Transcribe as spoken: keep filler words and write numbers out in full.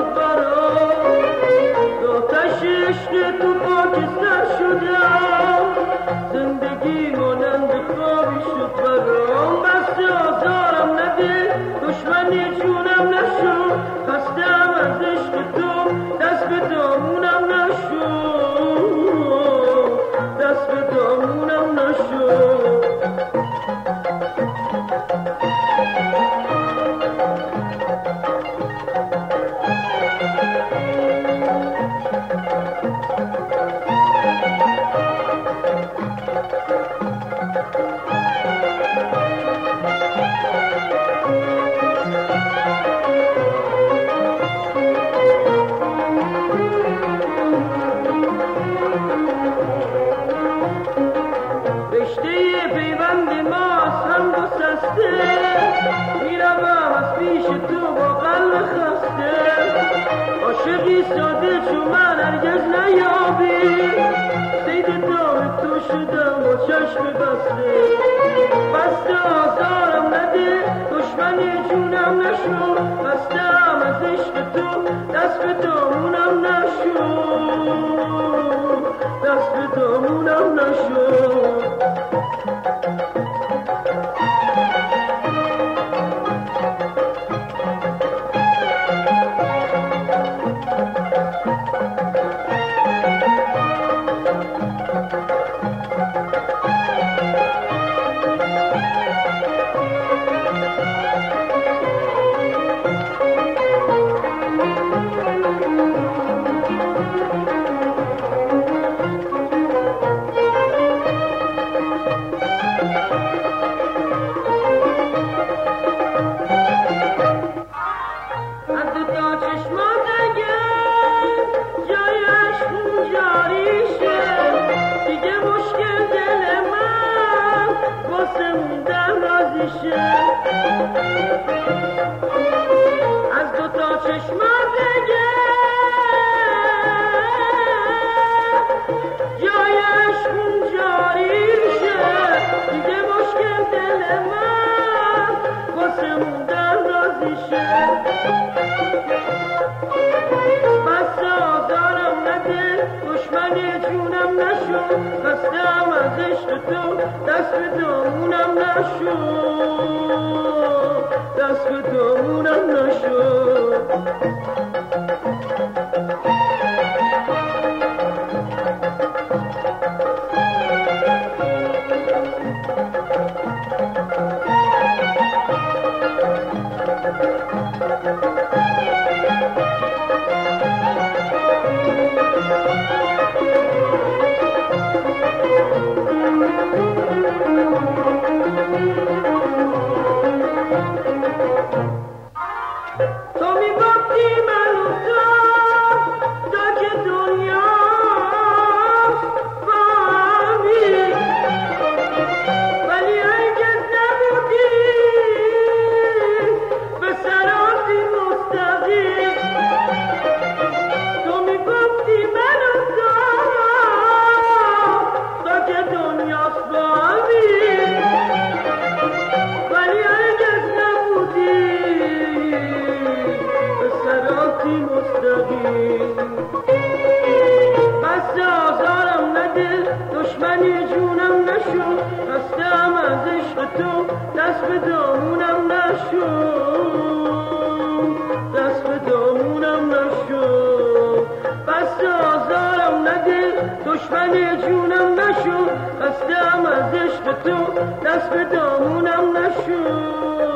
برام آتش عشق تو خاکستر شدم زندگی مانند خوابی شد برام بس آزارم نده دشمنی جونم نشو خستم از عشق تو دست به دامونم نشو دست به دامونم نشو عاشقی ساده چون من هرگز نیابی سید دام تو شدم با چشم بسته بسته آزارم نده دشمنی جونم نشو بستم از عشق تو دست به دامونم نشو دست به دامونم نشو از دو تا چشمات دیگه جایش خون جاری شه دیگه مشکل دل من واسه موندن راضی شه بس آزارم نده دشمنی جونم نشو خستم از عشق تو دست به دامونم نشو دست به دامونم نشو بس آزارم نده دشمنی جونم نشو خستم از عشق تو دست به دامونم نشو دست به دامونم نشو بس آزارم نده دشمنی جونم نشو خستم از عشق تو دست به دامونم نشو